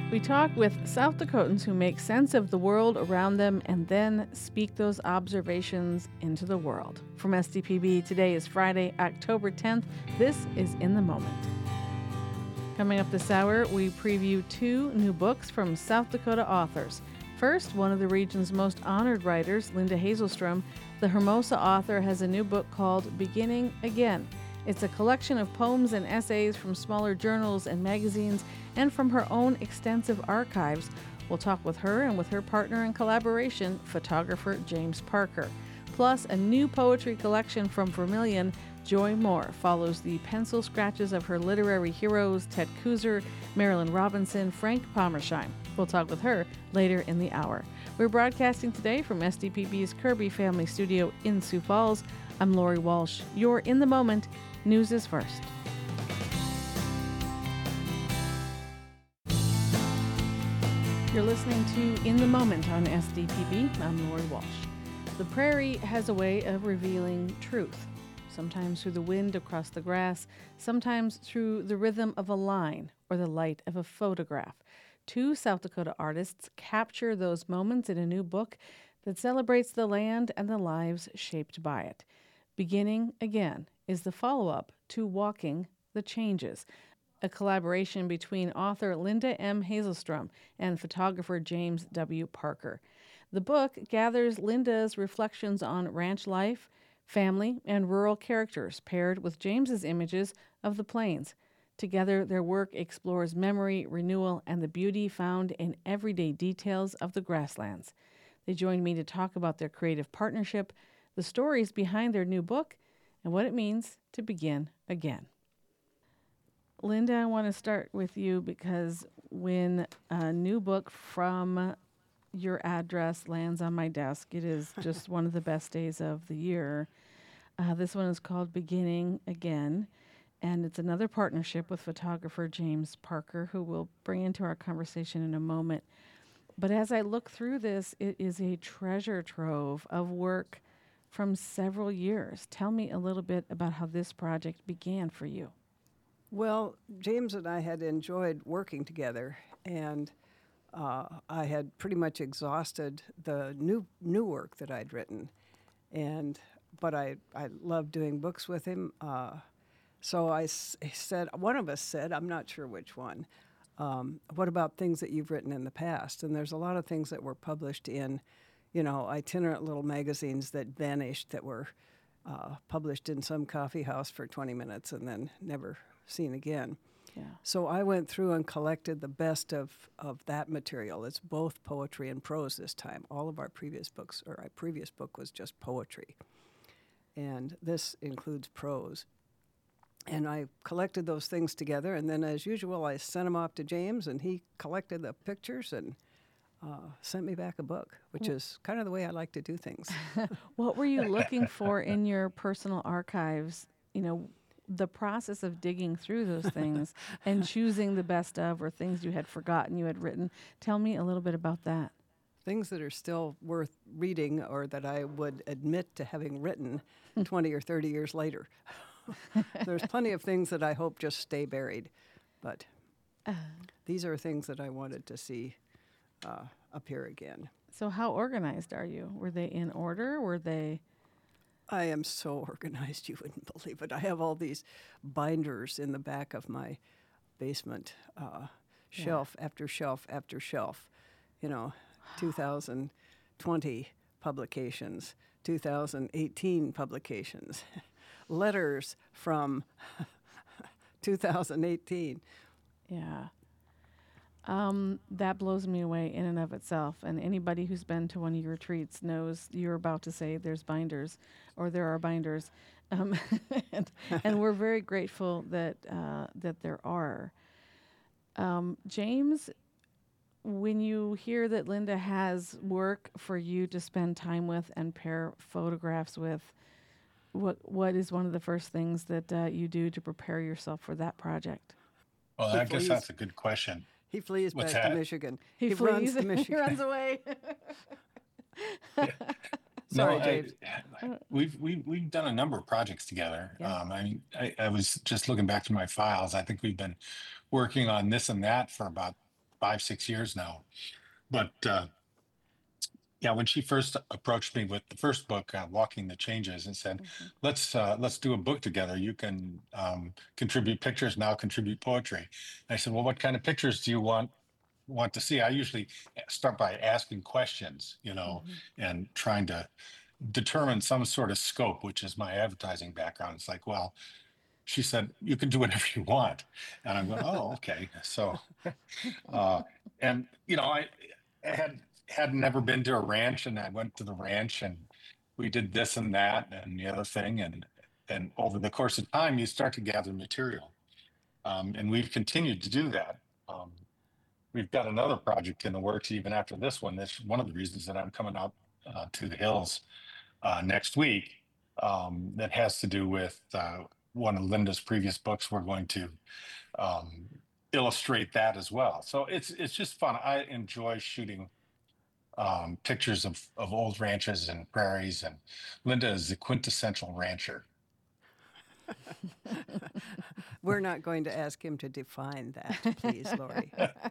We talk with South Dakotans who make sense of the world around them and then speak those observations into the world. From SDPB, today is Friday, October 10th. This is In the Moment. Coming up this hour, we preview two new books from South Dakota authors. First, one of the region's most honored writers, Linda Hazelstrom, the Hermosa author, has a new book called Beginning Again. It's a collection of poems and essays from smaller journals and magazines and from her own extensive archives. We'll talk with her and with her partner in collaboration, photographer James Parker. Plus, a new poetry collection from Vermilion, Joy Moore, follows the pencil scratches of her literary heroes Ted Kooser, Marilyn Robinson, Frank Pommersheim. We'll talk with her later in the hour. We're broadcasting today from SDPB's Kirby Family Studio in Sioux Falls. I'm Lori Walsh. You're In the Moment. News is first. You're listening to In the Moment on SDPB. I'm Lori Walsh. The prairie has a way of revealing truth, sometimes through the wind across the grass, sometimes through the rhythm of a line or the light of a photograph. Two South Dakota artists capture those moments in a new book that celebrates the land and the lives shaped by it. Beginning Again is the follow-up to Walking the Changes, a collaboration between author Linda M. Hazelstrom and photographer James W. Parker. The book gathers Linda's reflections on ranch life, family, and rural characters paired with James's images of the plains. Together, their work explores memory, renewal, and the beauty found in everyday details of the grasslands. They joined me to talk about their creative partnership, the stories behind their new book, and what it means to begin again. Linda, I want to start with you because when a new book from your address lands on my desk, it is just one of the best days of the year. This one is called Beginning Again, and it's another partnership with photographer James Parker, who we'll bring into our conversation in a moment. But as I look through this, it is a treasure trove of work from several years. Tell me a little bit about how this project began for you. Well, James and I had enjoyed working together, and I had pretty much exhausted the new work that I'd written, but I loved doing books with him. So I said, one of us said, I'm not sure which one, what about things that you've written in the past? And there's a lot of things that were published in, itinerant little magazines that vanished, that were published in some coffee house for 20 minutes and then never seen again. Yeah. So I went through and collected the best of that material. It's both poetry and prose this time. All of our previous books, or our previous book was just poetry. And this includes prose. And I collected those things together, and then as usual, I sent them off to James, and he collected the pictures and sent me back a book, which is kind of the way I like to do things. What were you looking for in your personal archives? The process of digging through those things and choosing the best of, or things you had forgotten you had written. Tell me a little bit about that. Things that are still worth reading, or that I would admit to having written 20 or 30 years later. There's plenty of things that I hope just stay buried, but these are things that I wanted to see appear again. So how organized are you? Were they in order? Were they... I am so organized, you wouldn't believe it. I have all these binders in the back of my basement, shelf after shelf after shelf. 2020 publications, 2018 publications, letters from 2018. Yeah. That blows me away in and of itself. And anybody who's been to one of your retreats knows you're about to say there's binders, or there are binders. And we're very grateful that there are. James, when you hear that Linda has work for you to spend time with and pair photographs with, what is one of the first things that you do to prepare yourself for that project? Well, I guess that's a good question. He flees What's back that? to Michigan. He runs flees. to Michigan. He runs away. Sorry, James. We've done a number of projects together. Yeah. I was just looking back to my files. I think we've been working on this and that for about 5, 6 years now. But yeah, when she first approached me with the first book, Walking the Changes, and said, let's do a book together. You can contribute pictures, and I'll contribute poetry. And I said, well, what kind of pictures do you want to see? I usually start by asking questions, and trying to determine some sort of scope, which is my advertising background. It's like, well, she said, you can do whatever you want. And I'm going, oh, okay. So, and, I had never been to a ranch, and I went to the ranch, and we did this and that and the other thing. And over the course of time, you start to gather material. And we've continued to do that. We've got another project in the works even after this one. That's one of the reasons that I'm coming out to the hills next week, that has to do with one of Linda's previous books. We're going to illustrate that as well. So it's just fun. I enjoy shooting pictures of old ranches and prairies, and Linda is the quintessential rancher. We're not going to ask him to define that, please, Lori.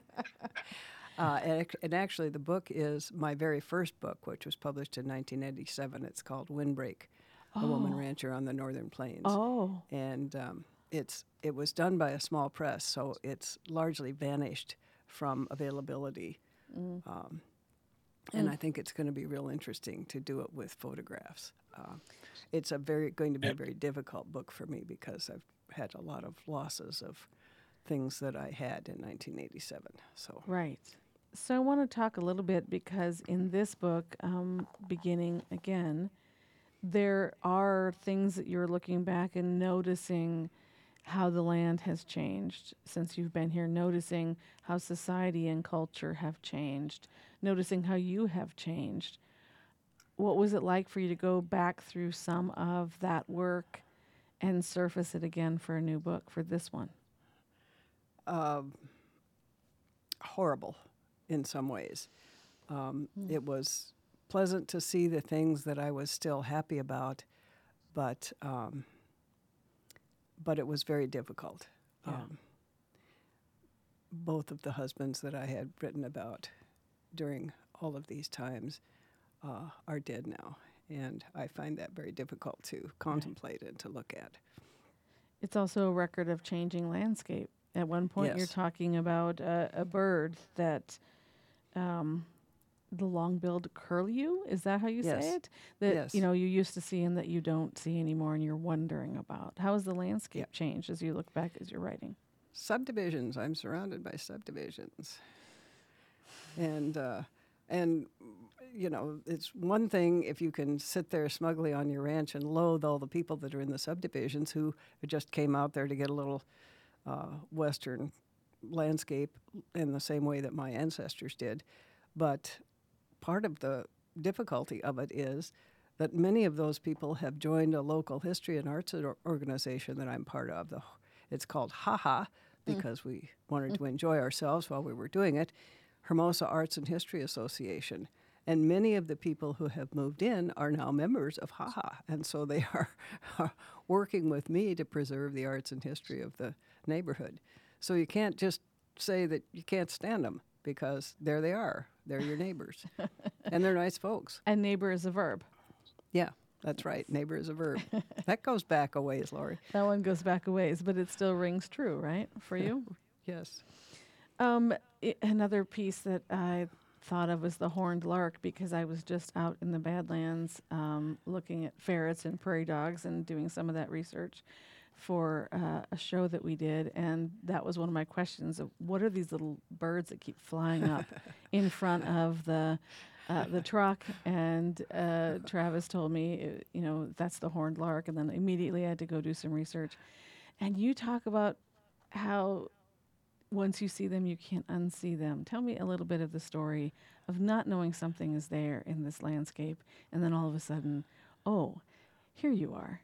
And actually, the book is my very first book, which was published in 1987. It's called Windbreak, A Woman Rancher on the Northern Plains. Oh. And it was done by a small press, so it's largely vanished from availability. And I think it's going to be real interesting to do it with photographs. It's going to be a very difficult book for me because I've had a lot of losses of things that I had in 1987. So Right. So I want to talk a little bit because in this book, beginning again, there are things that you're looking back and noticing how the land has changed since you've been here, noticing how society and culture have changed, noticing how you have changed. What was it like for you to go back through some of that work and surface it again for a new book, for this one? horrible in some ways. It was pleasant to see the things that I was still happy about, but it was very difficult. Yeah. Both of the husbands that I had written about during all of these times are dead now, and I find that very difficult to contemplate and to look at. It's also a record of changing landscape. At one point, you're Yes. talking about a bird that, the long-billed curlew, is that how you Yes. say it? That Yes. you used to see and that you don't see anymore, and you're wondering about. How has the landscape changed as you look back as you're writing? Subdivisions. I'm surrounded by subdivisions, and it's one thing if you can sit there smugly on your ranch and loathe all the people that are in the subdivisions who just came out there to get a little Western landscape in the same way that my ancestors did. But part of the difficulty of it is that many of those people have joined a local history and arts organization that I'm part of. It's called HAHA because we wanted to enjoy ourselves while we were doing it, Hermosa Arts and History Association. And many of the people who have moved in are now members of HAHA. And so they are working with me to preserve the arts and history of the neighborhood. So you can't just say that you can't stand them because there they are. They're your neighbors. And they're nice folks. And neighbor is a verb. Yeah, that's right. Neighbor is a verb. That goes back a ways, Lori. That one goes back a ways, but it still rings true, right, for you? Yes. Another piece that I thought of was the horned lark, because I was just out in the Badlands looking at ferrets and prairie dogs and doing some of that research for a show that we did, and that was one of my questions of what are these little birds that keep flying up in front of the truck, and Travis told me, that's the horned lark, and then immediately I had to go do some research. And you talk about how once you see them, you can't unsee them. Tell me a little bit of the story of not knowing something is there in this landscape, and then all of a sudden, oh, here you are.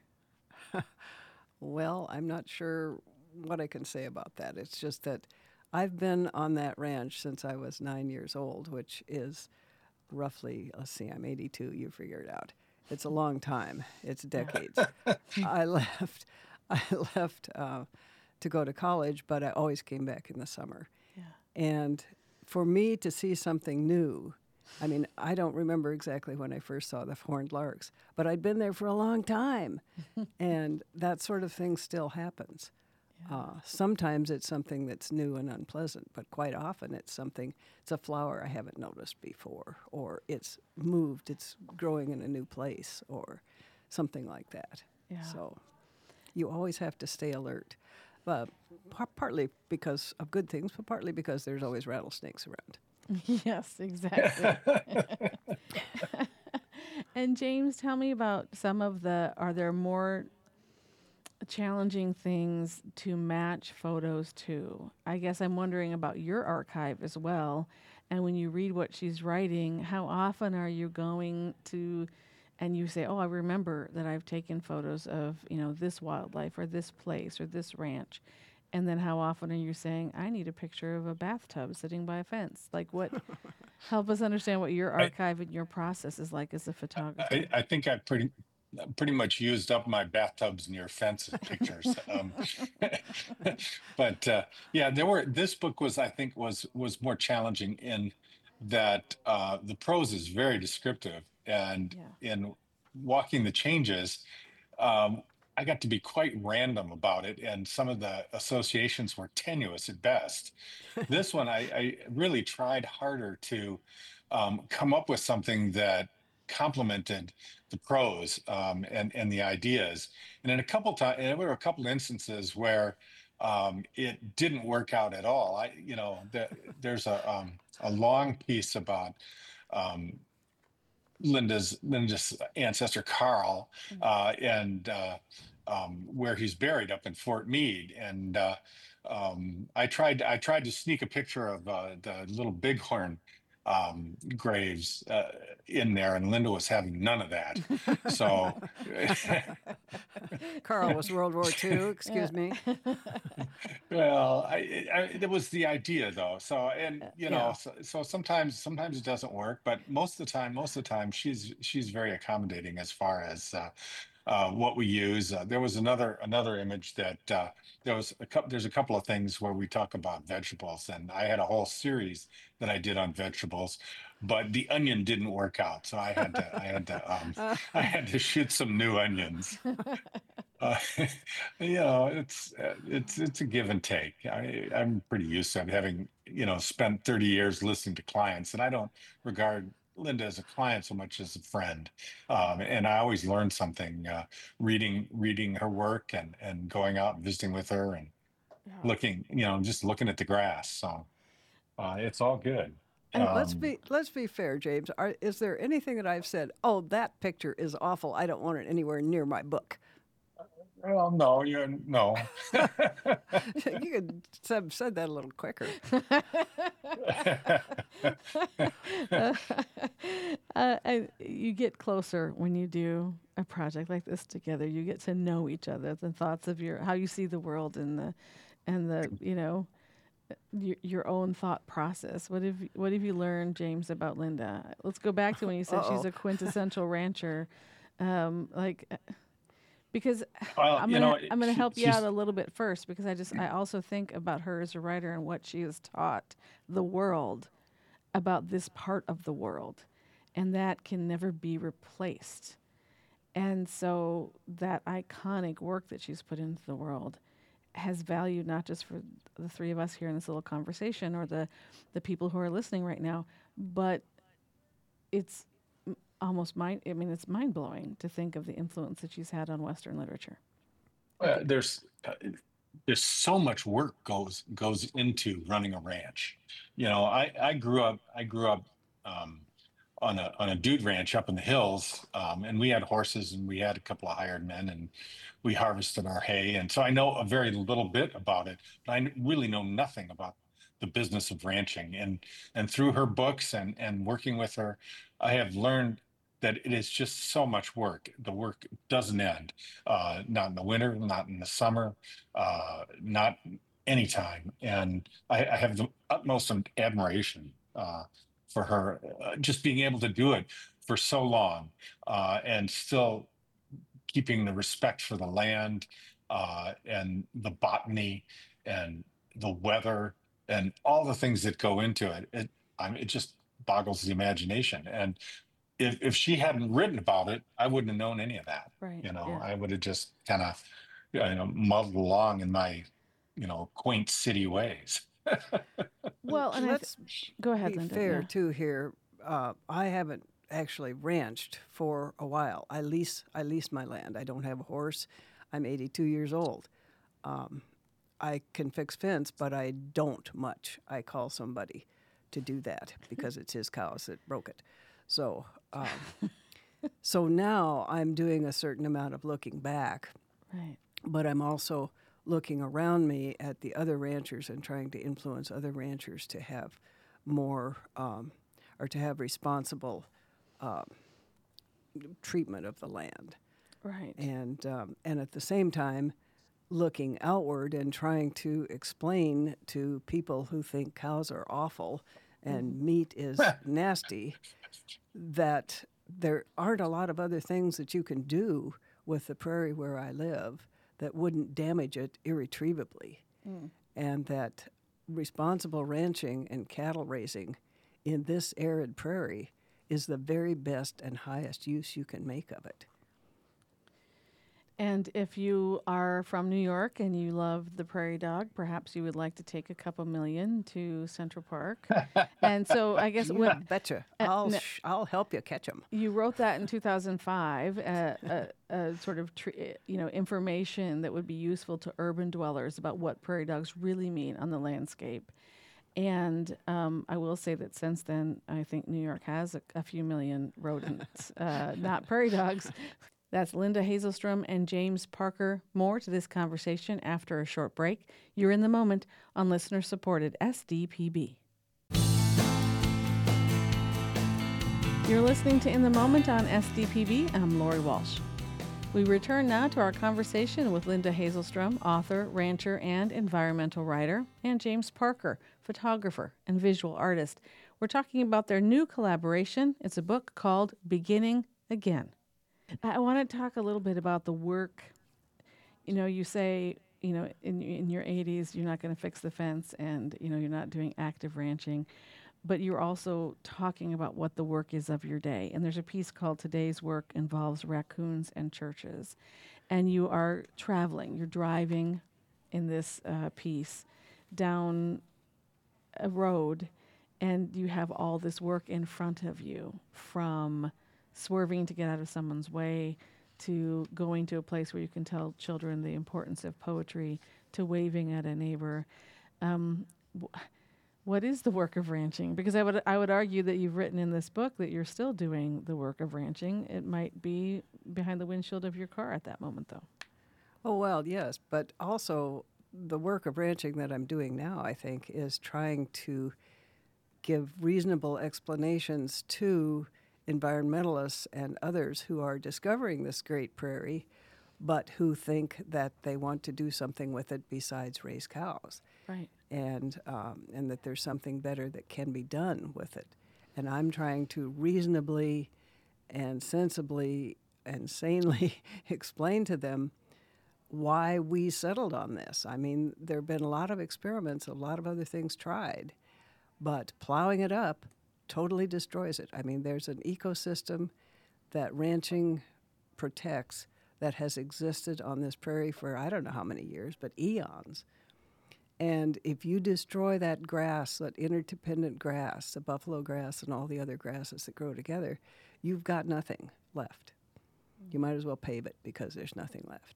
Well, I'm not sure what I can say about that. It's just that I've been on that ranch since I was 9 years old, which is roughly, let's see, I'm 82, you figure it out. It's a long time. It's decades. I left to go to college, but I always came back in the summer. Yeah. And for me to see something new, I mean, I don't remember exactly when I first saw the horned larks, but I'd been there for a long time, and that sort of thing still happens. Sometimes it's something that's new and unpleasant, but quite often it's a flower I haven't noticed before, or it's moved, it's growing in a new place, or something like that. Yeah. So you always have to stay alert, partly because of good things, but partly because there's always rattlesnakes around. Yes, exactly. And James, tell me about are there more challenging things to match photos to? I guess I'm wondering about your archive as well. And when you read what she's writing, how often are you going to, and you say, oh, I remember that I've taken photos of, this wildlife or this place or this ranch. And then how often are you saying, I need a picture of a bathtub sitting by a fence? Like what, help us understand what your archive and your process is like as a photographer. I think I pretty much used up my bathtubs near fences pictures. But yeah, this book I think was more challenging in that the prose is very descriptive, and in Walking the Changes, I got to be quite random about it, and some of the associations were tenuous at best. This one, I really tried harder to come up with something that complemented the prose, and the ideas. And in there were a couple instances where it didn't work out at all. There's a long piece about um, Linda's ancestor Carl, and where he's buried up in Fort Meade. And I tried to sneak a picture of the little bighorn graves in there, and Linda was having none of that. So Carl was World War II, excuse me. well, it was the idea though. So, and Yeah. so sometimes it doesn't work, but most of the time she's very accommodating as far as what we use. There was another image that there's a couple of things where we talk about vegetables, and I had a whole series that I did on vegetables, but the onion didn't work out, so I had to shoot some new onions. Uh, it's a give and take. I'm pretty used to it, having spent 30 years listening to clients, and I don't regard Linda as a client so much as a friend. And I always learn something reading her work, and going out and visiting with her, and just looking at the grass. So it's all good. And let's be fair, James. Is there anything that I've said, oh, that picture is awful, I don't want it anywhere near my book? Well, no, no. You could have said that a little quicker. You get closer when you do a project like this together. You get to know each other, the thoughts of how you see the world, and your own thought process. What have you learned, James, about Linda? Let's go back to when you said she's a quintessential rancher. Because I'm gonna help you out a little bit first, because I also think about her as a writer and what she has taught the world about this part of the world, and that can never be replaced. And so that iconic work that she's put into the world has value not just for the three of us here in this little conversation, or the people who are listening right now, but it's almost it's mind-blowing to think of the influence that she's had on Western literature. There's so much work goes into running a ranch. I grew up on a dude ranch up in the hills, and we had horses, and we had a couple of hired men, and we harvested our hay, and so I know a very little bit about it, but I really know nothing about the business of ranching. And through her books and working with her, I have learned that it is just so much work. The work doesn't end, not in the winter, not in the summer, not anytime. And I have the utmost admiration for her, just being able to do it for so long, and still keeping the respect for the land, and the botany, and the weather, and all the things that go into it. It just boggles the imagination. And if she hadn't written about it, I wouldn't have known any of that. Right. Yeah. I would have just kind of, muddled along in my, quaint city ways. Well, and Let's go ahead, be Linda. fair Yeah. too here. I haven't actually ranched for a while. I lease my land. I don't have a horse. I'm 82 years old. I can fix fence, but I don't much. I call somebody to do that because it's his cows that broke it. So, so now I'm doing a certain amount of looking back, Right. but I'm also looking around me at the other ranchers and trying to influence other ranchers to have more or to have responsible treatment of the land, Right. and at the same time looking outward and trying to explain to people who think cows are awful and meat is nasty that there aren't a lot of other things that you can do with the prairie where I live that wouldn't damage it irretrievably, and that responsible ranching and cattle raising in this arid prairie is the very best and highest use you can make of it. And if you are from New York and you love the prairie dog, perhaps you would like to take a couple million to Central Park. And so I guess You betcha. I'll help you catch them. you wrote that in 2005, sort of information that would be useful to urban dwellers about what prairie dogs really mean on the landscape. And I will say that since then, I think New York has a few million rodents, not prairie dogs. That's Linda Hazelstrom and James Parker. More to this conversation after a short break. You're in the moment on listener-supported SDPB. You're listening to In the Moment on SDPB. I'm Lori Walsh. We return now to our conversation with Linda Hazelstrom, author, rancher, and environmental writer, and James Parker, photographer and visual artist. We're talking about their new collaboration. It's a book called Beginning Again. I want to talk a little bit about the work. You say, in your 80s, you're not going to fix the fence and, you're not doing active ranching, but you're also talking about what the work is of your day. And there's a piece called Today's Work Involves Raccoons and Churches. And you are traveling, you're driving in this piece down a road, and you have all this work in front of you, from swerving to get out of someone's way, to going to a place where you can tell children the importance of poetry, to waving at a neighbor. What is the work of ranching? Because I would argue that you've written in this book that you're still doing the work of ranching. It might be behind the windshield of your car at that moment, though. Oh, well, yes, but also the work of ranching that I'm doing now, I think, is trying to give reasonable explanations to environmentalists and others who are discovering this great prairie, but who think that they want to do something with it besides raise cows. Right. And that there's something better that can be done with it. And I'm trying to reasonably and sensibly and sanely explain to them why we settled on this. I mean, there have been a lot of experiments, a lot of other things tried, but plowing it up totally destroys it. I mean, there's an ecosystem that ranching protects that has existed on this prairie for I don't know how many years, but eons. And if you destroy that grass, that interdependent grass, the buffalo grass and all the other grasses that grow together, you've got nothing left. You might as well pave it because there's nothing left.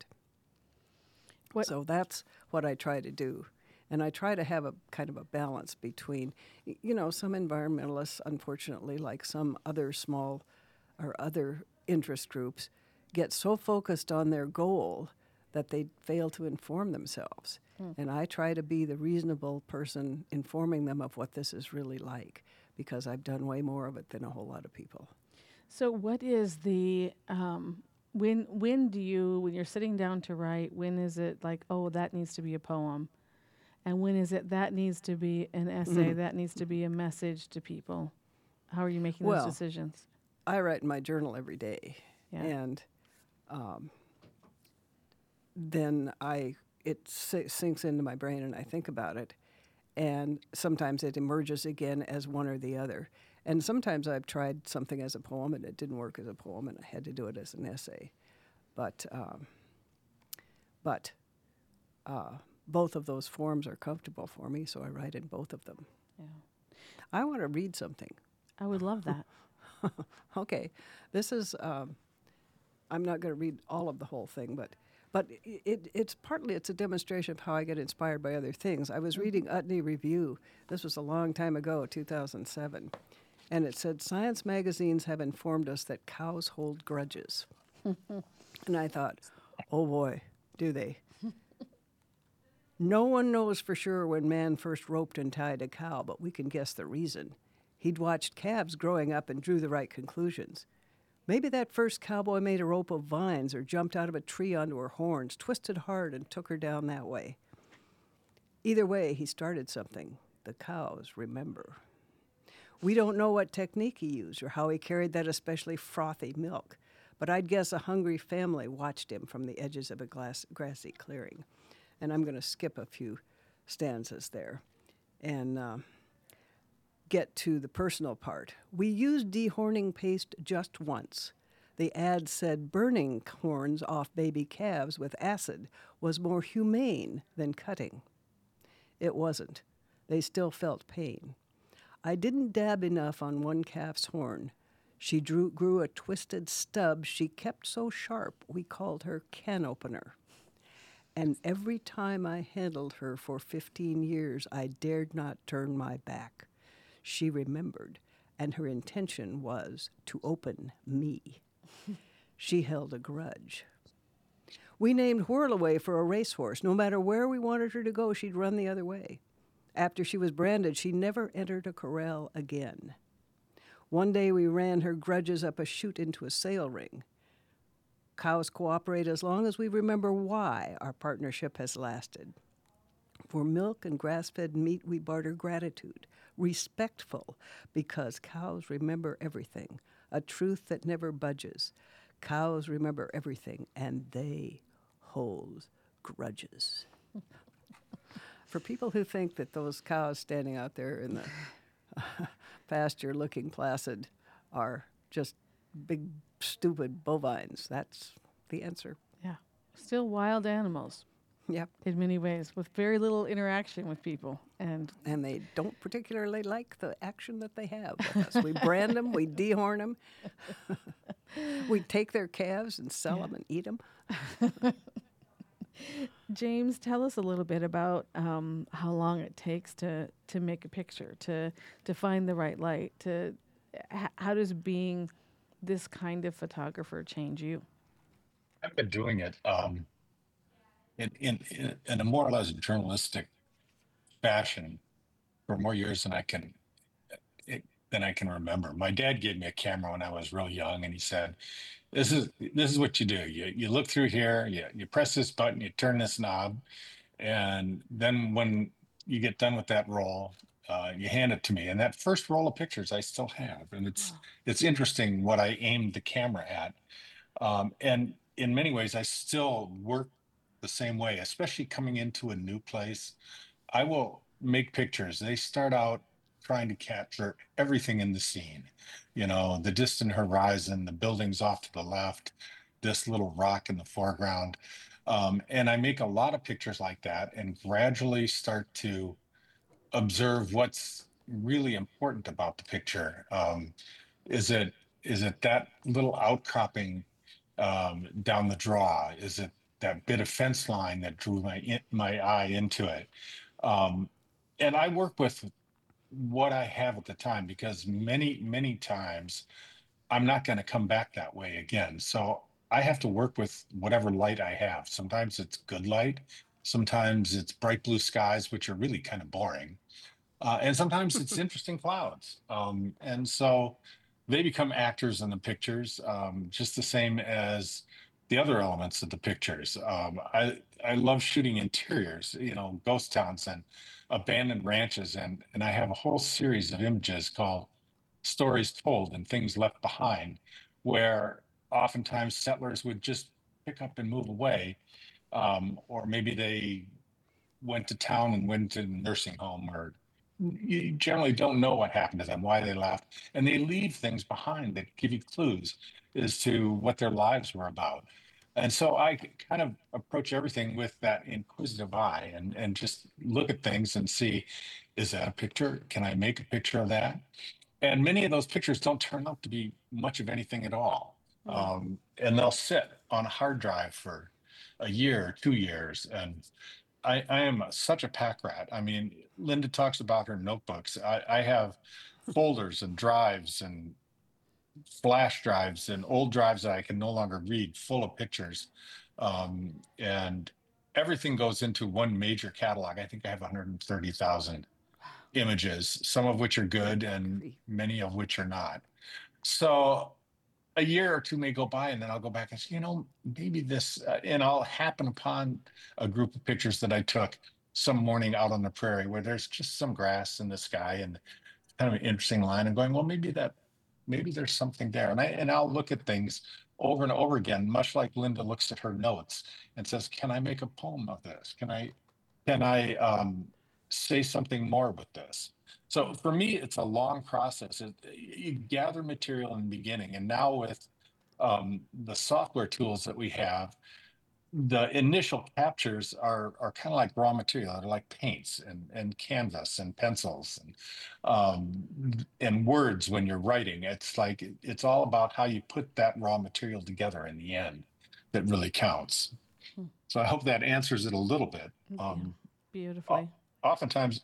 So that's what I try to do. And I try to have a kind of a balance between, some environmentalists, unfortunately, like some other small or other interest groups, get so focused on their goal that they fail to inform themselves. And I try to be the reasonable person informing them of what this is really like, because I've done way more of it than a whole lot of people. So what is the, when you're sitting down to write, when is it like, oh, that needs to be a poem? And when is it that needs to be an essay, that needs to be a message to people? How are you making those decisions? I write in my journal every day. Yeah. And then it sinks into my brain and I think about it. and sometimes it emerges again as one or the other. And sometimes I've tried something as a poem and it didn't work as a poem, and I had to do it as an essay. But but both of those forms are comfortable for me, so I write in both of them. Yeah. I want to read something. I would love that. Okay, this is. I'm not going to read all of the whole thing, but it's a demonstration of how I get inspired by other things. I was reading Utne Review. This was a long time ago, 2007, and it said science magazines have informed us that cows hold grudges, and I thought, oh boy, do they? No one knows for sure when man first roped and tied a cow, but we can guess the reason. He'd watched calves growing up and drew the right conclusions. Maybe that first cowboy made a rope of vines or jumped out of a tree onto her horns, twisted hard, and took her down that way. Either way, he started something. The cows remember. We don't know what technique he used or how he carried that especially frothy milk, but I'd guess a hungry family watched him from the edges of a grassy clearing. And I'm going to skip a few stanzas there and get to the personal part. We used dehorning paste just once. The ad said burning horns off baby calves with acid was more humane than cutting. It wasn't. They still felt pain. I didn't dab enough on one calf's horn. She grew a twisted stub she kept so sharp we called her can opener. And every time I handled her for 15 years, I dared not turn my back. She remembered, and her intention was to open me. She held a grudge. We named Whirlaway for a racehorse. No matter where we wanted her to go, she'd run the other way. After she was branded, she never entered a corral again. One day we ran her grudges up a chute into a sale ring. Cows cooperate as long as we remember why our partnership has lasted. For milk and grass-fed meat, we barter gratitude, respectful, because cows remember everything, a truth that never budges. Cows remember everything, and they hold grudges. For people who think that those cows standing out there in the pasture looking placid are just big, stupid bovines, that's the answer. Yeah. Still wild animals Yep. in many ways with very little interaction with people. And they don't particularly like the action that they have with us. We brand them, we dehorn them, we take their calves and sell them and eat them. James, tell us a little bit about how long it takes to make a picture, to find the right light. How does being this kind of photographer change you? I've been doing it in a more or less journalistic fashion for more years than I can remember. My dad gave me a camera when I was real young, and he said, "This is what you do. You look through here, you press this button, you turn this knob, and then when you get done with that roll, you hand it to me." And that first roll of pictures I still have, and it's interesting what I aimed the camera at. And in many ways, I still work the same way, especially coming into a new place. I will make pictures. They start out trying to capture everything in the scene, the distant horizon, the buildings off to the left, this little rock in the foreground. And I make a lot of pictures like that and gradually start to observe what's really important about the picture. Is it that little outcropping down the draw? Is it that bit of fence line that drew my eye into it? And I work with what I have at the time, because many times I'm not going to come back that way again. So I have to work with whatever light I have. Sometimes it's good light. Sometimes it's bright blue skies, which are really kind of boring. And sometimes it's interesting clouds. And so they become actors in the pictures, just the same as the other elements of the pictures. I love shooting interiors, ghost towns and abandoned ranches. And I have a whole series of images called Stories Told and Things Left Behind, where oftentimes settlers would just pick up and move away. Or maybe they went to town and went to nursing home, or you generally don't know what happened to them, why they left, and they leave things behind that give you clues as to what their lives were about. And so I kind of approach everything with that inquisitive eye, and just look at things and see, is that a picture? Can I make a picture of that? And many of those pictures don't turn out to be much of anything at all. And they'll sit on a hard drive for a year, 2 years. And I am such a pack rat. I mean, Linda talks about her notebooks. I have folders and drives and flash drives and old drives that I can no longer read, full of pictures. And everything goes into one major catalog. I think I have 130,000 images, some of which are good and many of which are not. So a year or two may go by, and then I'll go back and say, maybe this, and I'll happen upon a group of pictures that I took some morning out on the prairie where there's just some grass in the sky and kind of an interesting line, and going, well, maybe there's something there. And I'll look at things over and over again, much like Linda looks at her notes and says, can I make a poem of this? Can I say something more with this? So for me, it's a long process. You gather material in the beginning, and now with the software tools that we have, the initial captures are kind of like raw material. They're like paints and canvas and pencils and words when you're writing. It's all about how you put that raw material together in the end that really counts. So I hope that answers it a little bit. Beautifully. Oftentimes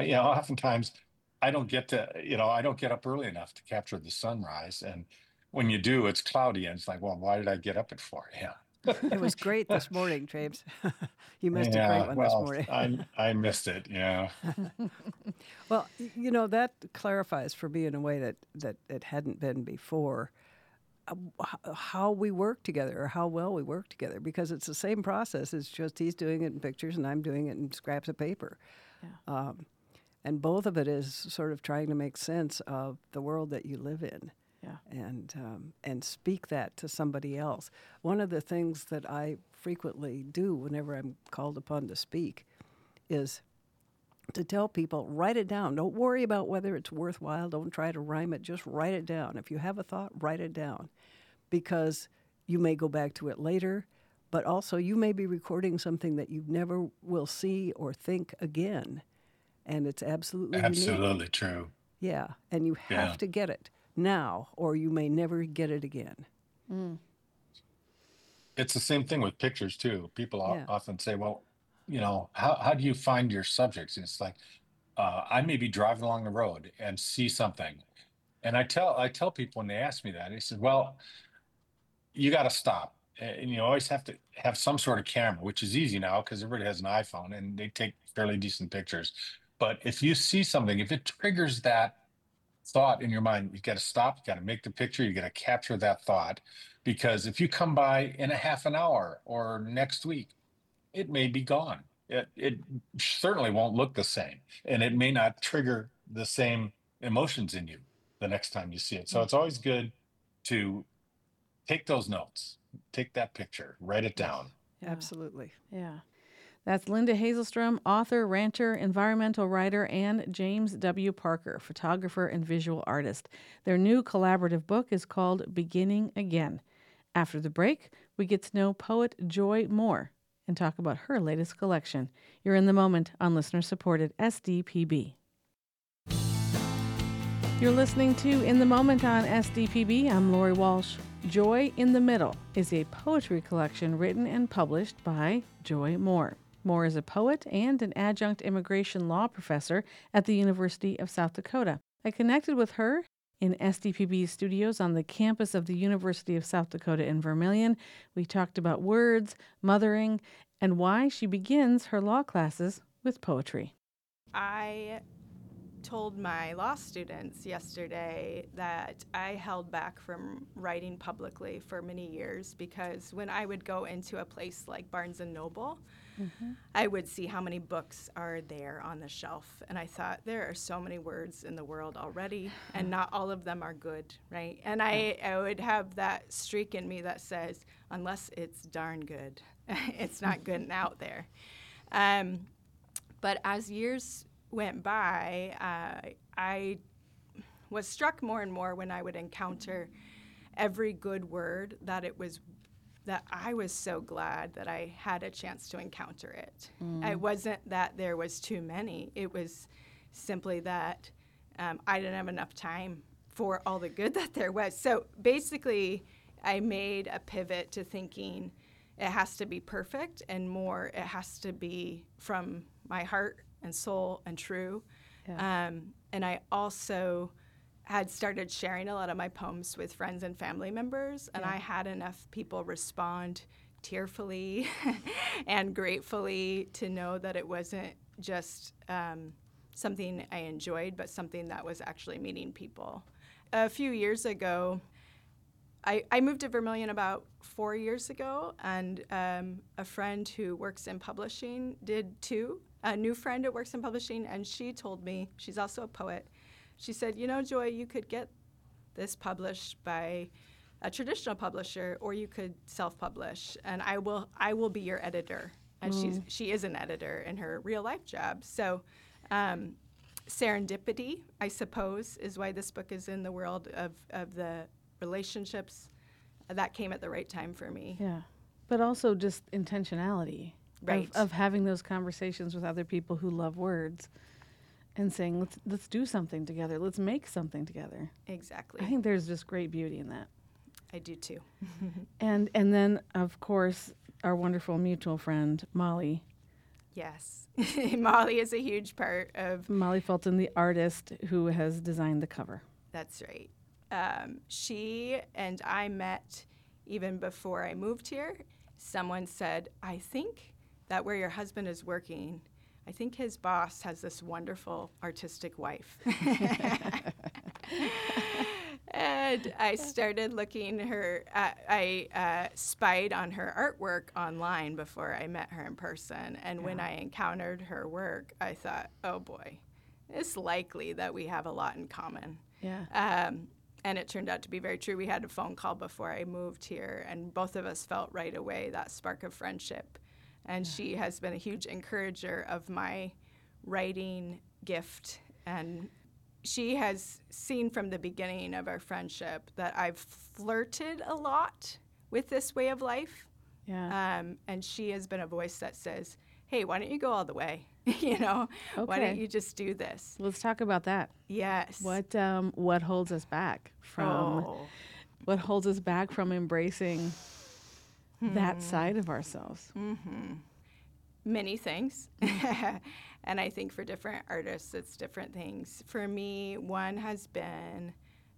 I don't get up early enough to capture the sunrise. And when you do, it's cloudy, and it's like, well, why did I get up at 4 a.m.? It was great this morning, James. You missed a great one this morning. I missed it. Yeah. Well, that clarifies for me in a way that it hadn't been before, how we work together, or how well we work together, because it's the same process. It's just he's doing it in pictures and I'm doing it in scraps of paper. Yeah. And both of it is sort of trying to make sense of the world that you live in. Yeah. And speak that to somebody else. One of the things that I frequently do whenever I'm called upon to speak is to tell people, write it down. Don't worry about whether it's worthwhile. Don't try to rhyme it. Just write it down. If you have a thought, write it down, because you may go back to it later, but also you may be recording something that you never will see or think again. And it's absolutely unique. True. Yeah, and you have to get it now, or you may never get it again. It's the same thing with pictures too. People often say, well, how do you find your subjects? And it's like, I may be driving along the road and see something, and I tell people when they ask me that, they said, well, you got to stop, and you always have to have some sort of camera, which is easy now because everybody has an iPhone and they take fairly decent pictures. But if you see something, if it triggers that thought in your mind, you got to stop, you got to make the picture, you got to capture that thought, because if you come by in a half an hour or next week, it may be gone. It certainly won't look the same, and it may not trigger the same emotions in you the next time you see it. So it's always good to take those notes, take that picture, write it down. Absolutely. Yeah. That's Linda Hazelstrom, author, rancher, environmental writer, and James W. Parker, photographer and visual artist. Their new collaborative book is called Beginning Again. After the break, we get to know poet Joy Moore and talk about her latest collection. You're in the moment on listener-supported SDPB. You're listening to In the Moment on SDPB. I'm Lori Walsh. Joy in the Middle is a poetry collection written and published by Joy Moore. Moore is a poet and an adjunct immigration law professor at the University of South Dakota. I connected with her in SDPB's studios on the campus of the University of South Dakota in Vermilion. We talked about words, mothering, and why she begins her law classes with poetry. I told my law students yesterday that I held back from writing publicly for many years because when I would go into a place like Barnes & Noble, I would see how many books are there on the shelf. And I thought, there are so many words in the world already, and not all of them are good, right? And I would have that streak in me that says, unless it's darn good, it's not good and out there. But as years went by, I was struck more and more when I would encounter every good word that I was so glad that I had a chance to encounter it. It wasn't that there was too many. It was simply that I didn't have enough time for all the good that there was. So basically, I made a pivot to thinking it has to be perfect, and more, it has to be from my heart and soul and true. Yeah. And I also had started sharing a lot of my poems with friends and family members, and I had enough people respond tearfully and gratefully to know that it wasn't just something I enjoyed, but something that was actually meeting people. A few years ago, I moved to Vermilion about 4 years ago, and a friend who works in publishing did too. A new friend who works in publishing, and she told me, she's also a poet, she said, you know, Joy, you could get this published by a traditional publisher, or you could self-publish, and I will be your editor. And she is an editor in her real life job. So serendipity, I suppose, is why this book is in the world of the relationships. That came at the right time for me. Yeah. But also just intentionality. Right. Of having those conversations with other people who love words and saying, let's do something together. Let's make something together. Exactly. I think there's just great beauty in that. I do too. And then, of course, our wonderful mutual friend, Molly. Yes. Molly is a huge part of... Molly Fulton, the artist who has designed the cover. That's right. She and I met even before I moved here. Someone said, I think that where your husband is working, I think his boss has this wonderful artistic wife. And I started looking I spied on her artwork online before I met her in person. And when I encountered her work, I thought, oh boy, it's likely that we have a lot in common. Yeah. And it turned out to be very true. We had a phone call before I moved here, and both of us felt right away that spark of friendship. And she has been a huge encourager of my writing gift. And she has seen from the beginning of our friendship that I've flirted a lot with this way of life. Yeah. And she has been a voice that says, hey, why don't you go all the way? You know, why don't you just do this? Let's talk about that. Yes. What holds us back from what holds us back from embracing that side of ourselves? Many things. And I think for different artists, it's different things. For me, one has been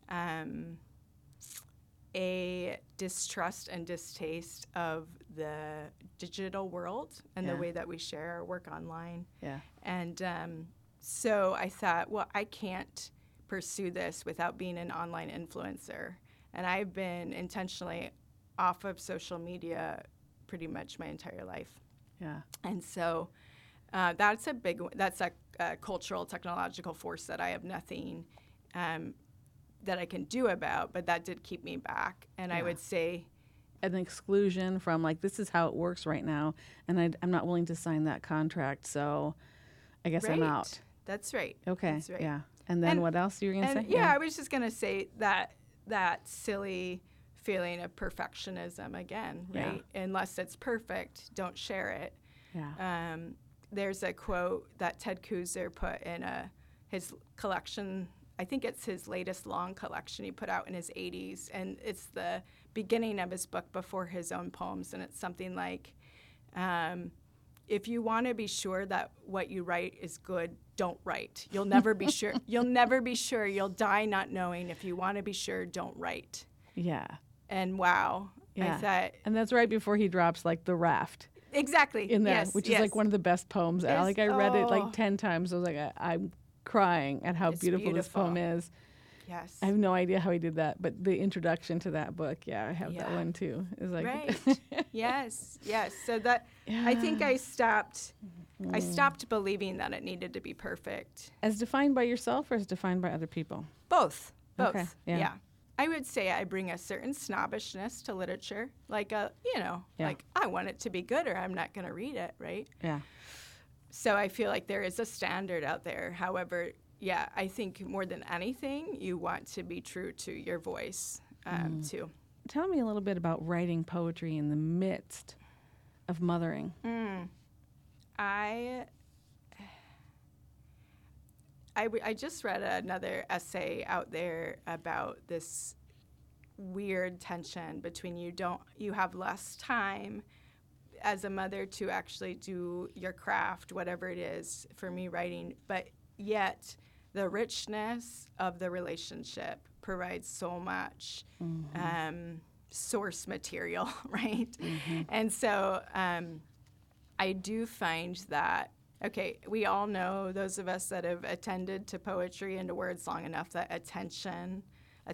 a distrust and distaste of the digital world and the way that we share our work online. Yeah. And so I thought, well, I can't pursue this without being an online influencer. And I've been intentionally off of social media pretty much my entire life. Yeah. And so that's a big one. That's a cultural, technological force that I have nothing that I can do about, but that did keep me back. And I would say an exclusion from like, this is how it works right now, and I'm not willing to sign that contract, so I guess I'm out. That's right. Okay. That's right. Yeah. And then what else you were going to say? Yeah, I was just going to say that silly feeling of perfectionism again, right? Yeah. Unless it's perfect, don't share it. Yeah. There's a quote that Ted Kooser put in his collection. I think it's his latest long collection he put out in his 80s, and it's the beginning of his book before his own poems, and it's something like, if you want to be sure that what you write is good, don't write. You'll never be sure. You'll never be sure. You'll die not knowing. If you want to be sure, don't write. Yeah. And wow, Yeah. I thought, And that's right before he drops like The Raft exactly. in there, Yes, which is yes. like one of the best poems. Yes. Like I read it Oh. like 10 times. I was like, I'm crying at how It's beautiful this poem beautiful. is. Yes. I have no idea how he did that, but the introduction to that book, I have that Yeah. one too. It's like, Right. Yes. Yes. So that I think I stopped believing that it needed to be perfect. as defined by yourself or as defined by other people? Both. Okay, yeah. Yeah. I would say I bring a certain snobbishness to literature, like Yeah. like I want it to be good or I'm not going to read it, right? Yeah. So I feel like there is a standard out there. However, yeah, I think more than anything, you want to be true to your voice too. Tell me a little bit about writing poetry in the midst of mothering. I just read another essay out there about this weird tension between you have less time as a mother to actually do your craft, whatever it is, for me writing, but yet the richness of the relationship provides so much source material, right? And so I do find that, okay, we all know, those of us that have attended to poetry and to words long enough, that attention,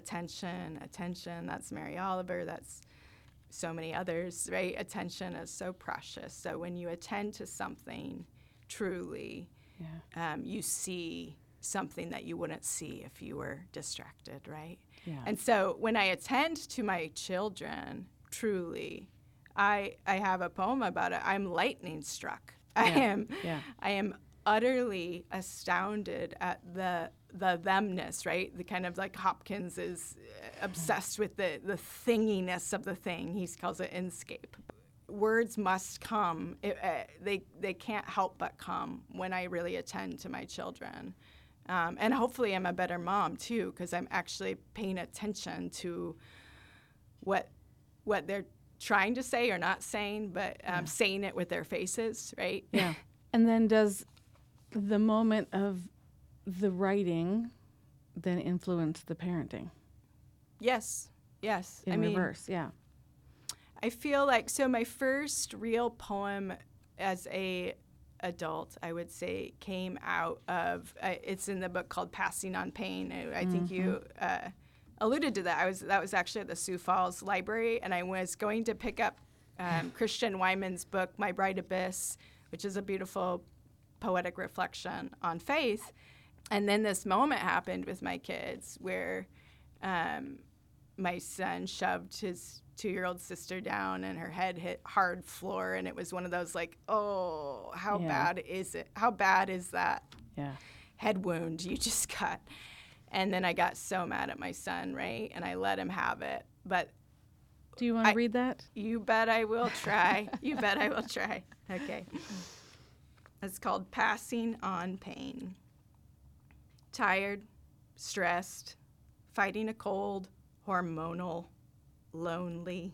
that's Mary Oliver, that's so many others, right? Attention is so precious. So when you attend to something truly, you see something that you wouldn't see if you were distracted, right? Yeah. And so when I attend to my children, truly, I have a poem about it. I'm lightning struck. I am utterly astounded at the themness, right? The kind of like Hopkins is obsessed with the thinginess of the thing. He calls it inscape. Words must come. They can't help but come when I really attend to my children. And hopefully I'm a better mom too, because I'm actually paying attention to what they're trying to say or not saying, but saying it with their faces, right? Yeah. And then does the moment of the writing then influence the parenting? Yes. In reverse, yeah. I feel like, so my first real poem as a adult, I would say, came out of, it's in the book called Passing on Pain. I think you alluded to that. That was actually at the Sioux Falls Library, and I was going to pick up Christian Wyman's book, My Bright Abyss, which is a beautiful poetic reflection on faith. And then this moment happened with my kids where my son shoved his 2-year-old sister down and her head hit hard floor, and it was one of those like, oh, how bad is it? How bad is that head wound you just got? And then I got so mad at my son, right? And I let him have it. But do you want to read that? You bet I will try. You bet I will try. Okay. It's called Passing on Pain. Tired, stressed, fighting a cold, hormonal, lonely.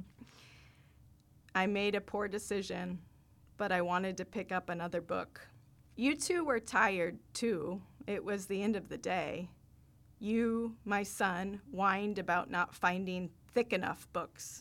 I made a poor decision, but I wanted to pick up another book. You two were tired, too. It was the end of the day. You, my son, whined about not finding thick enough books.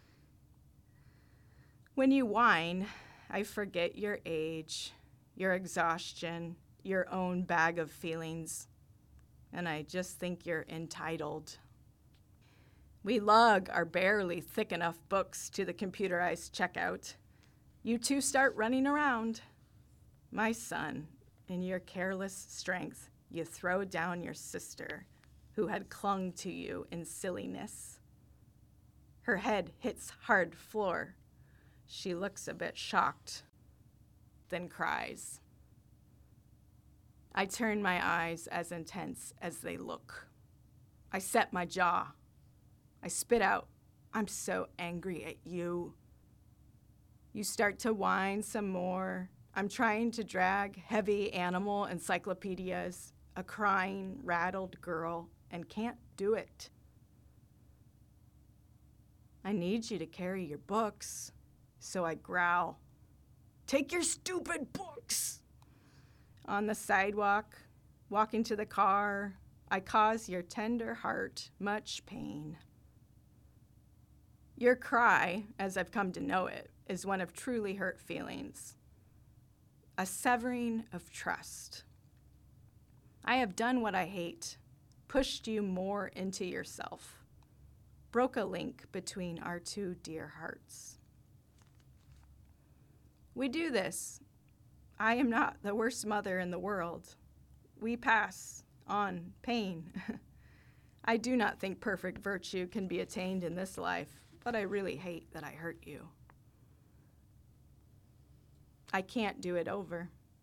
When you whine, I forget your age, your exhaustion, your own bag of feelings, and I just think you're entitled. We lug our barely thick enough books to the computerized checkout. You two start running around. My son, in your careless strength, you throw down your sister, who had clung to you in silliness. Her head hits hard floor. She looks a bit shocked, then cries. I turn my eyes as intense as they look. I set my jaw. I spit out, I'm so angry at you. You start to whine some more. I'm trying to drag heavy animal encyclopedias, a crying, rattled girl, and can't do it. I need you to carry your books, so I growl. Take your stupid books! On the sidewalk, walking to the car, I cause your tender heart much pain. Your cry, as I've come to know it, is one of truly hurt feelings, a severing of trust. I have done what I hate, pushed you more into yourself, broke a link between our two dear hearts. We do this. I am not the worst mother in the world. We pass on pain. I do not think perfect virtue can be attained in this life, but I really hate that I hurt you. I can't do it over.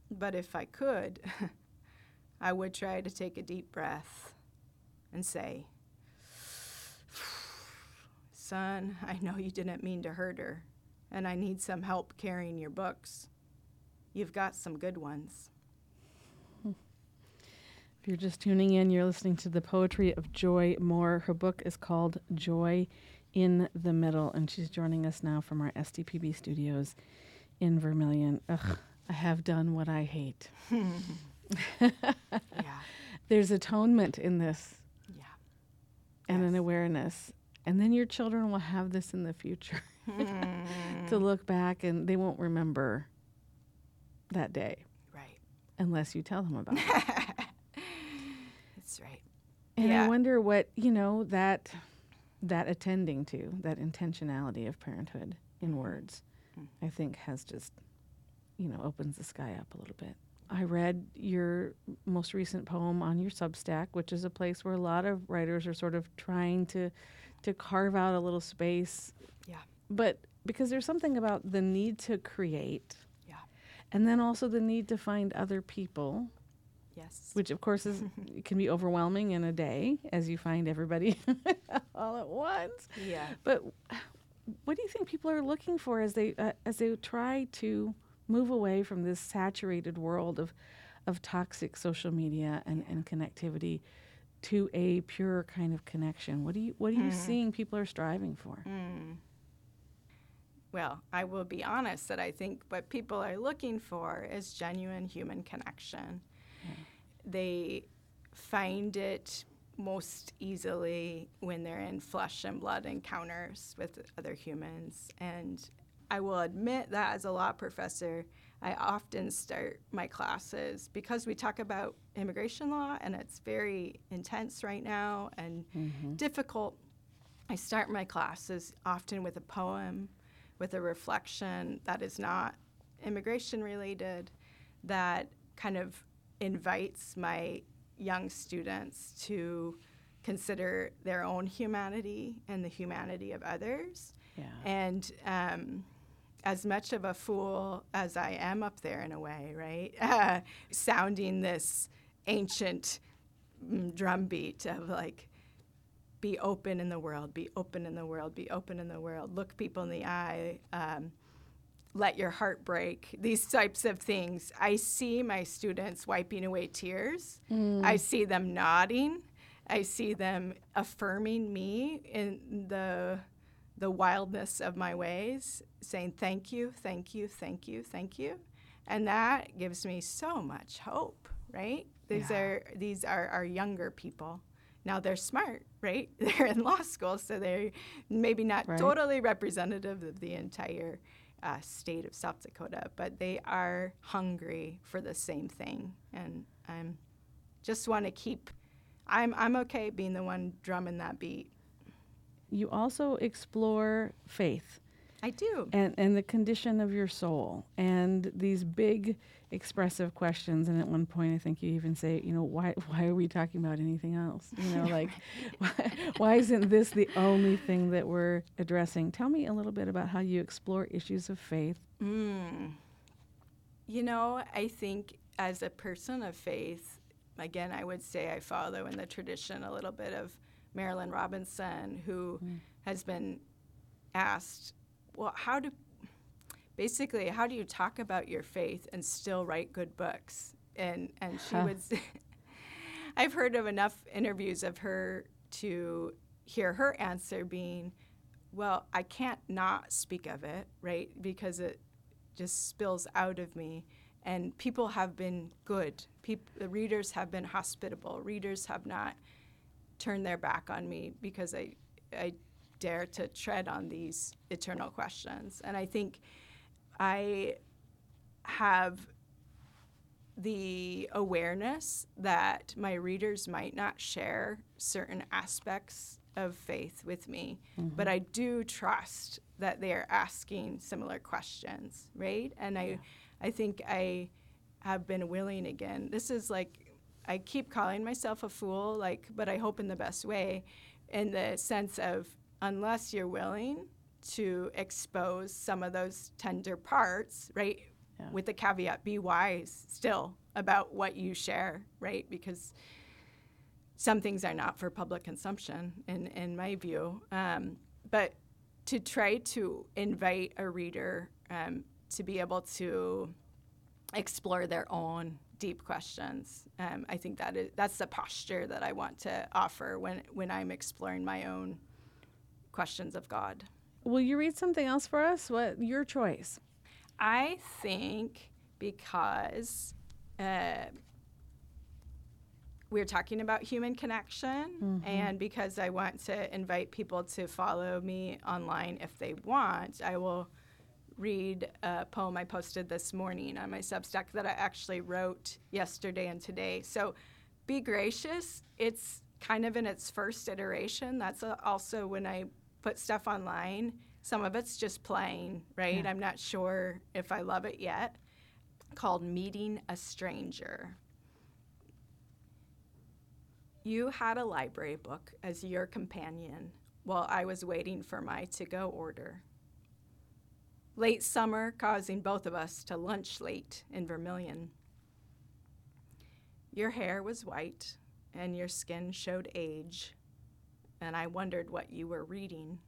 But if I could, I would try to take a deep breath and say, son, I know you didn't mean to hurt her, and I need some help carrying your books. You've got some good ones. If you're just tuning in, you're listening to the poetry of Joy Moore. Her book is called Joy in the Middle, and she's joining us now from our SDPB studios in Vermilion. Ugh, I have done what I hate. Yeah. There's atonement in this Yeah. and an Yes. awareness. And then your children will have this in the future to look back, and they won't remember that day Right. unless you tell them about it. That's right. And I Yeah. wonder what, that attending to, that intentionality of parenthood in words, I think has just, opens the sky up a little bit. I read your most recent poem on your Substack, which is a place where a lot of writers are sort of trying to carve out a little space. Yeah. But because there's something about the need to create, Yeah. and then also the need to find other people, Yes. which of course it can be overwhelming in a day as you find everybody all at once. Yeah. But what do you think people are looking for as they try to move away from this saturated world of toxic social media and connectivity to a pure kind of connection? What are you seeing people are striving for? Well, I will be honest that I think what people are looking for is genuine human connection. They find it most easily when they're in flesh and blood encounters with other humans. And I will admit that as a law professor, I often start my classes because we talk about immigration law and it's very intense right now and difficult. I start my classes often with a poem, with a reflection that is not immigration related, that kind of invites my young students to consider their own humanity and the humanity of others. Yeah. And as much of a fool as I am up there in a way, right? Sounding this ancient drumbeat of like, be open in the world, be open in the world, be open in the world, look people in the eye, let your heart break, these types of things. I see my students wiping away tears. I see them nodding. I see them affirming me in the wildness of my ways, saying thank you, thank you, thank you, thank you. And that gives me so much hope, right? These are our younger people. Now they're smart, right? They're in law school, so they're maybe not totally representative of the entire state of South Dakota, but they are hungry for the same thing. And I'm just want to keep, I'm okay being the one drumming that beat. You also explore faith. I do. And the condition of your soul and these big expressive questions. And at one point, I think you even say, why are we talking about anything else? Like, why isn't this the only thing that we're addressing? Tell me a little bit about how you explore issues of faith. I think as a person of faith, again, I would say I follow in the tradition a little bit of Marilyn Robinson, who has been asked, well, how do you talk about your faith and still write good books? And she would say, I've heard of enough interviews of her to hear her answer being, well, I can't not speak of it, right? Because it just spills out of me. And people have been good. The readers have been hospitable. Readers have not turned their back on me because I dare to tread on these eternal questions. And I think I have the awareness that my readers might not share certain aspects of faith with me, but I do trust that they are asking similar questions, right? And I think I have been willing again. This is like, I keep calling myself a fool, but I hope in the best way, in the sense of unless you're willing to expose some of those tender parts, right? with the caveat, be wise still about what you share, right? Because some things are not for public consumption, in my view. But to try to invite a reader to be able to explore their own deep questions, I think that's the posture that I want to offer when I'm exploring my own questions of God. Will you read something else for us? What your choice? I think because we're talking about human connection, and because I want to invite people to follow me online if they want, I will read a poem I posted this morning on my Substack that I actually wrote yesterday and today. So Be Gracious, it's kind of in its first iteration. That's also when I put stuff online. Some of it's just playing, right? Yeah. I'm not sure if I love it yet. Called Meeting a Stranger. You had a library book as your companion while I was waiting for my to-go order. Late summer causing both of us to lunch late in Vermilion. Your hair was white and your skin showed age, and I wondered what you were reading.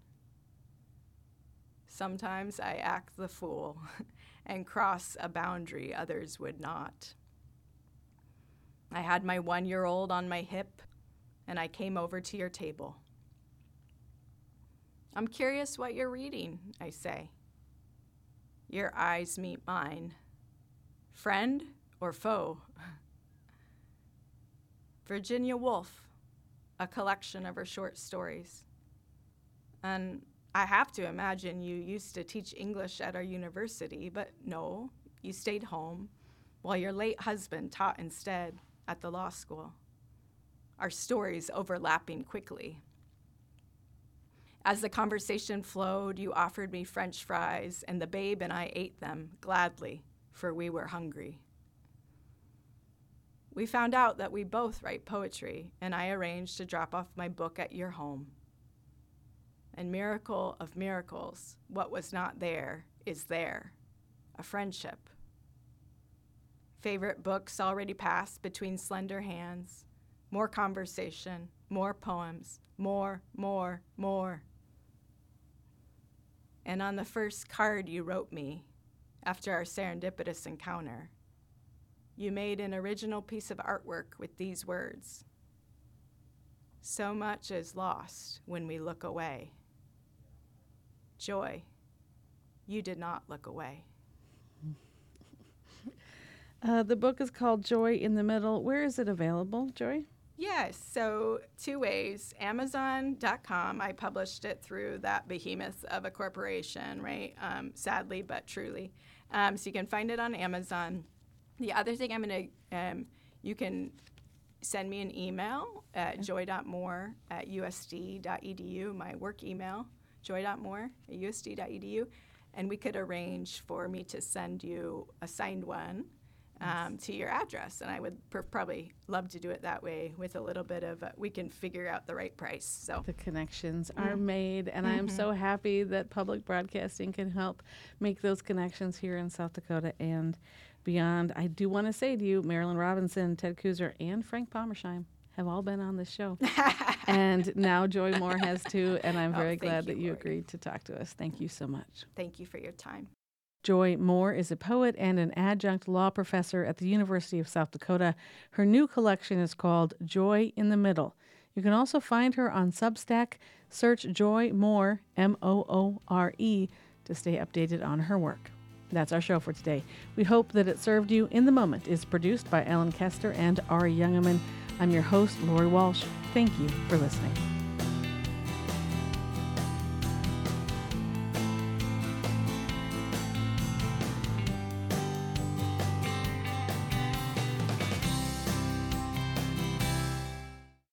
Sometimes I act the fool and cross a boundary others would not. I had my 1-year-old on my hip, and I came over to your table. I'm curious what you're reading, I say. Your eyes meet mine. Friend or foe? Virginia Woolf, a collection of her short stories. And I have to imagine you used to teach English at our university, but no, you stayed home while your late husband taught instead at the law school. Our stories overlapping quickly. As the conversation flowed, you offered me French fries, and the babe and I ate them gladly, for we were hungry. We found out that we both write poetry, and I arranged to drop off my book at your home. And miracle of miracles, what was not there is there, a friendship. Favorite books already passed between slender hands, more conversation, more poems, more. And on the first card you wrote me, after our serendipitous encounter, you made an original piece of artwork with these words: so much is lost when we look away. Joy, you did not look away. The book is called Joy in the Middle. Where is it available, Joy? Yes, so 2 ways. Amazon.com, I published it through that behemoth of a corporation, right? Sadly, but truly. So you can find it on Amazon. The other thing you can send me an email at joy.moore@usd.edu, my work email, joy.moore@usd.edu, and we could arrange for me to send you a signed one to your address. And I would probably love to do it that way with a little bit of, we can figure out the right price. So The connections are made, and I am so happy that public broadcasting can help make those connections here in South Dakota and beyond. I do want to say to you, Marilyn Robinson, Ted Kuzer, and Frank Pommersheim have all been on this show. And now Joy Moore has too, and I'm very glad that you agreed to talk to us. Thank you so much. Thank you for your time. Joy Moore is a poet and an adjunct law professor at the University of South Dakota. Her new collection is called Joy in the Middle. You can also find her on Substack. Search Joy Moore, Moore, to stay updated on her work. That's our show for today. We hope that it served you. In the Moment is produced by Ellen Kester and Ari Youngerman. I'm your host, Lori Walsh. Thank you for listening.